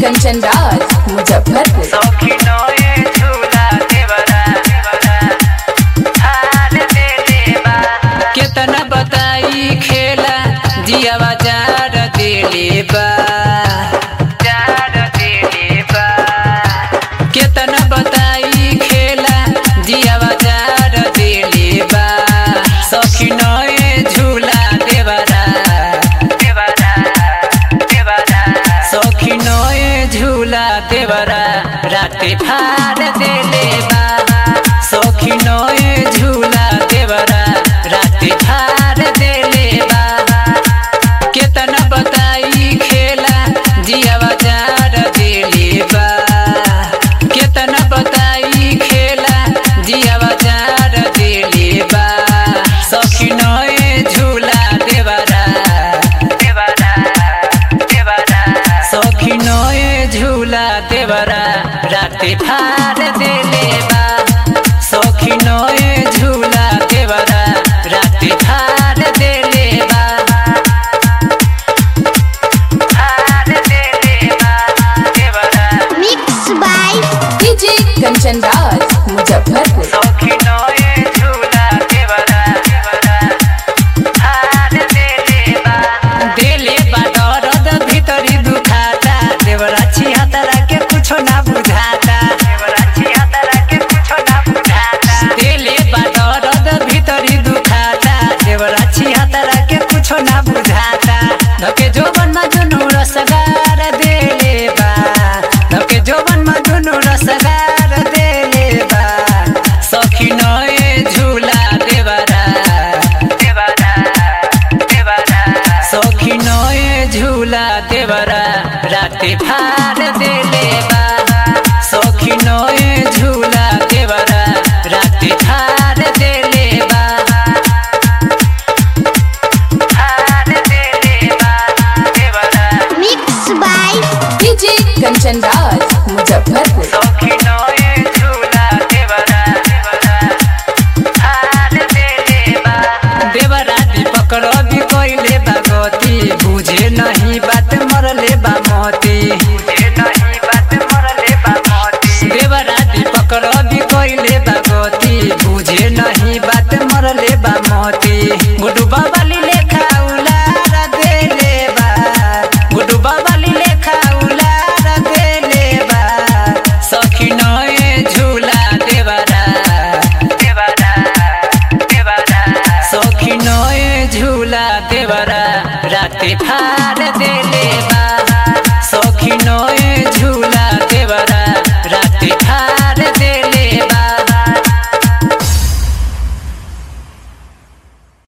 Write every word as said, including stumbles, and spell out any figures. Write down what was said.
कंचन राज मुजफ्फरपुर। केतना बताई खेला जिया बाजार दिले बा केतना बताई खेला जिया बाजार दिले बा सखी नए झूला देवरा सखी नए झूला देवरा राते फाड़ देले बा सखी नए झूला देवरा राते फाड़ देले बा केतना बताई खेला जिया बाजार दिले बा केतना बताई खेला जिया बाजार दिले बा सखी नए झूला देवरा सखी नए झूला देवरा राते फाड़ देले बा सखी नए झूला देवरा राते फाड़ देले बा mix by DJ Kanchan Raj Muzaffarpur. देले बा दर्द भीतरी दुखाता देवरा छिहत्तरा के कुछो ना बुझाता देले बा दर्द भीतरी दुखाता देवरा छिहत्तरा के कुछो ना बुझाता धके जोबन में दुनु रसगार देले बा धके जोबन में दुनु रसगार देले बा सखी नए झूला देवरा सखी नए झूला देवरा राते फाड़ देले बा सखी नए झूला देवरा राते फाड़ देले बा mix by DJ Kanchan Raj Muzaffarpur. देवरा दीपक रवि कोइले बागती बुझे नहीं बात मरले बा मोती देवरा दीपक रवि कोइले बागती बुझे नहीं बात मरले बा मोती गुडू बाबाली लेखा उलार देले बा गुडू बाबाली लेखा उलार देले बा सखी नए झूला देवरा सखी नए झूला देवरा राते फाड़ देले बा